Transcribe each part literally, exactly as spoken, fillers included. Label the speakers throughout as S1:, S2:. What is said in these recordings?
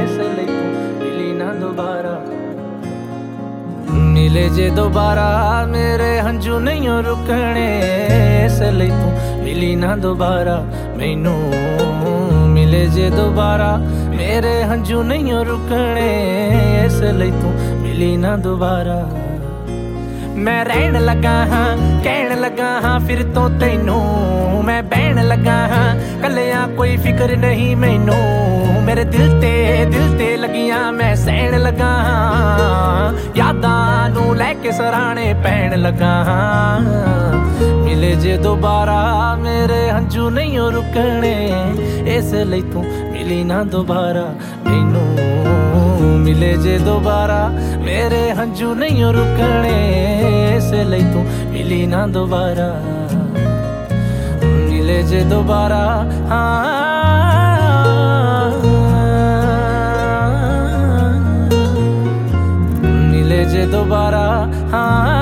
S1: इस लई तू मिली ना दोबारा। मिले जे दोबारा मेरे हंझू नहीं रुकने, इस लई तू मिली ना दोबारा मैनू। मिले जे दोबारा मेरे हंझू नहीं रुकने, इस लई तू मिली ना दोबारा। मैं रहन लगा हाँ कहन लगा हाँ फिर तो तैनू, मैं बहन लगा हाँ कलिया कोई फिक्र नहीं मैनू। मेरे दिल ते दिल ते लगियां मैं सहन लगा हाँ, यादां नू लैके सराहने पैन लगा हाँ। मिले जे दोबारा मेरे हंझू नहीं रुकने, इस लई तू मिली ना दोबारा मैनू। मिले जे दोबारा मेरे हंझू नहीं रुकने, इस लई तू मिली ना दोबारा। मिले जे दोबारा हाँ, मिले जे दोबारा हाँ।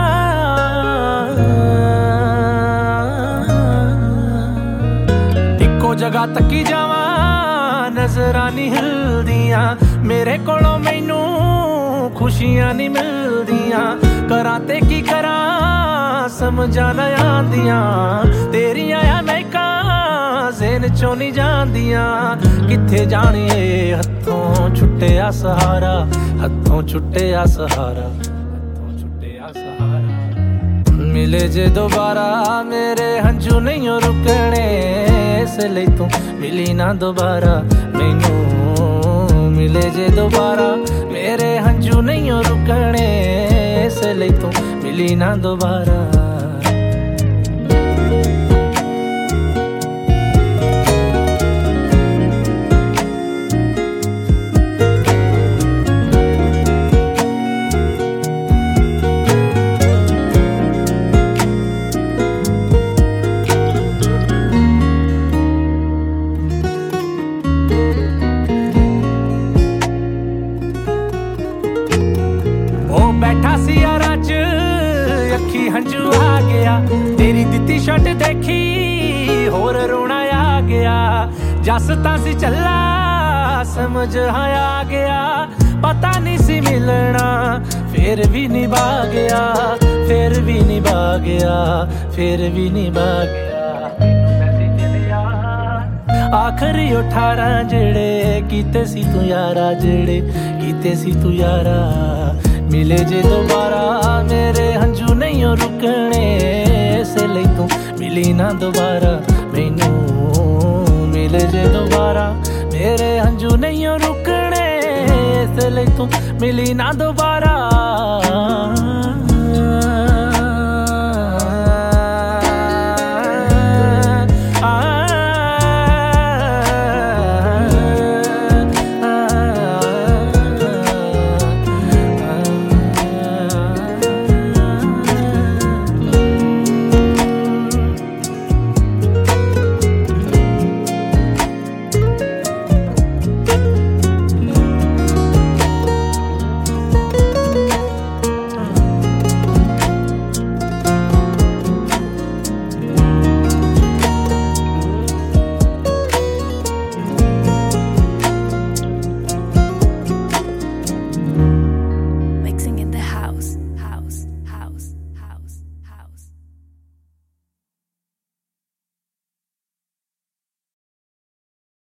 S1: इक्को जगह तकी जावा नजरां नहीं हिलदियां, मेरे कोलों मैनू खुशियां नहीं मिलदियां। करां ते की करां समझां ना आंदियां, तेरियां आ महकां ज़हन चों नहीं जांदियां। किथे जाने हत्थों छुट्टिया सहारा, हत्थों छुट्टिया सहारा, हत्थों छुट्टिया सहारा। मिले जे दोबारा मेरे हंझू नहीं रुकने, इस लई तू मिली ना दोबारा मैनू। मिले जे दोबारा मेरे हंझू नहीं रुकने, इस लई तू मिली ना दोबारा। बैठा सी यारा च अखी हंझू आ गया, तेरी दित्ती शर्ट देखी होर रोना आ गया। जस तां सी चला समझ आया गया, पता नहीं सी मिलना फिर भी निभा गया, फिर भी निभा गया, फिर भी निभा गया। आखिरी अठारह जेड़े कीते सी तू यारा, जेड़े कीते सी तू यारा। मिले जे दोबारा मेरे हंझू नहीं रुकने, इस लई तू मिली ना दोबारा मैनू। मिले जे दोबारा मेरे हंझू नहीं रुकने, इस लई तू मिली ना दोबारा।